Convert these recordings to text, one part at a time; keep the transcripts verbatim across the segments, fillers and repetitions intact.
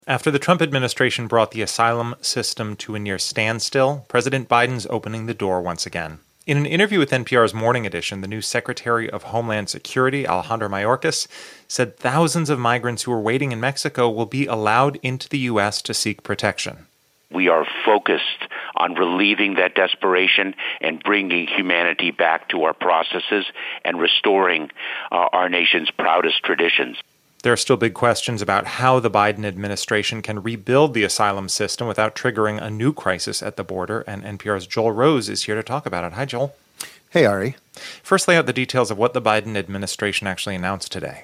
After the Trump administration brought the asylum system to a near standstill, President Biden's opening the door once again. In an interview with N P R's Morning Edition, the new Secretary of Homeland Security, Alejandro Mayorkas, said thousands of migrants who are waiting in Mexico will be allowed into the U S to seek protection. We are focused on relieving that desperation and bringing humanity back to our processes and restoring uh, our nation's proudest traditions. There are still big questions about how the Biden administration can rebuild the asylum system without triggering a new crisis at the border, and N P R's Joel Rose is here to talk about it. Hi, Joel. Hey, Ari. First, lay out the details of what the Biden administration actually announced today.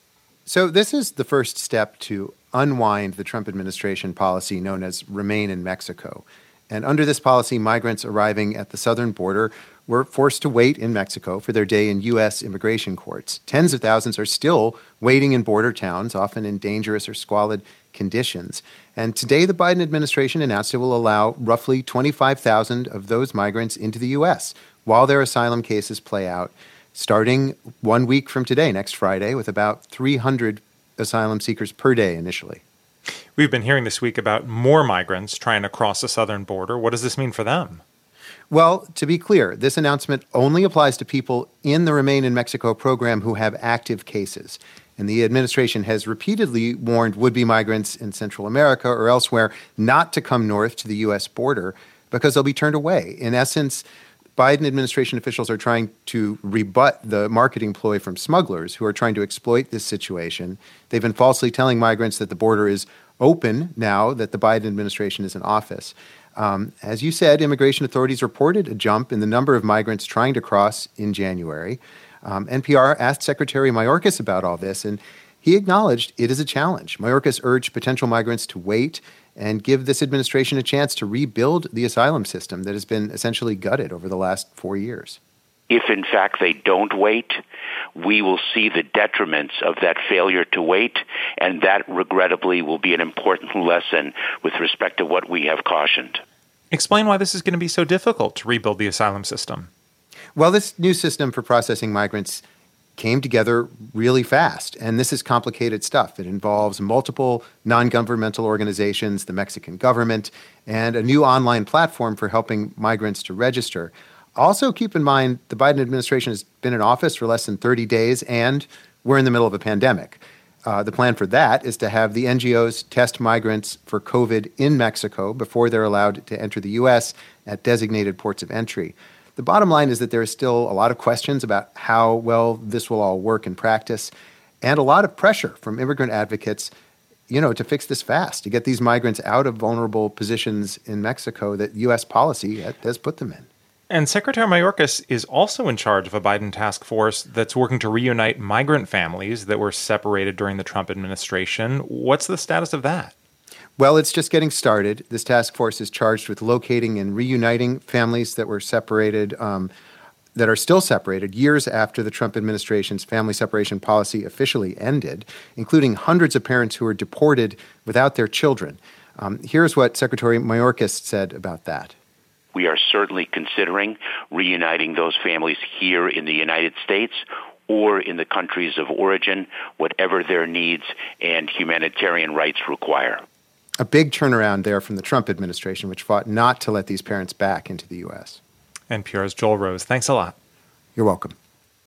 So this is the first step to unwind the Trump administration policy known as Remain in Mexico. And under this policy, migrants arriving at the southern border were forced to wait in Mexico for their day in U S immigration courts. Tens of thousands are still waiting in border towns, often in dangerous or squalid conditions. And today, the Biden administration announced it will allow roughly twenty-five thousand of those migrants into the U S while their asylum cases play out, starting one week from today, next Friday, with about three hundred asylum seekers per day initially. We've been hearing this week about more migrants trying to cross the southern border. What does this mean for them? Well, to be clear, this announcement only applies to people in the Remain in Mexico program who have active cases. And the administration has repeatedly warned would-be migrants in Central America or elsewhere not to come north to the U S border because they'll be turned away. In essence, Biden administration officials are trying to rebut the marketing ploy from smugglers who are trying to exploit this situation. They've been falsely telling migrants that the border is open now that the Biden administration is in office. Um, as you said, immigration authorities reported a jump in the number of migrants trying to cross in January. Um, N P R asked Secretary Mayorkas about all this, and he acknowledged it is a challenge. Mayorkas urged potential migrants to wait and give this administration a chance to rebuild the asylum system that has been essentially gutted over the last four years. If, in fact, they don't wait, we will see the detriments of that failure to wait, and that, regrettably, will be an important lesson with respect to what we have cautioned. Explain why this is going to be so difficult to rebuild the asylum system. Well, this new system for processing migrants came together really fast, and this is complicated stuff. It involves multiple non-governmental organizations, the Mexican government, and a new online platform for helping migrants to register. Also, keep in mind, the Biden administration has been in office for less than thirty days, and we're in the middle of a pandemic. Uh, the plan for that is to have the N G Os test migrants for COVID in Mexico before they're allowed to enter the U S at designated ports of entry. The bottom line is that there is still a lot of questions about how well this will all work in practice, and a lot of pressure from immigrant advocates, you know, to fix this fast, to get these migrants out of vulnerable positions in Mexico that U S policy has put them in. And Secretary Mayorkas is also in charge of a Biden task force that's working to reunite migrant families that were separated during the Trump administration. What's the status of that? Well, it's just getting started. This task force is charged with locating and reuniting families that were separated, um, that are still separated years after the Trump administration's family separation policy officially ended, including hundreds of parents who were deported without their children. Um, here's what Secretary Mayorkas said about that. We are certainly considering reuniting those families here in the United States or in the countries of origin, whatever their needs and humanitarian rights require. A big turnaround there from the Trump administration, which fought not to let these parents back into the U S. N P R's Joel Rose, thanks a lot. You're welcome.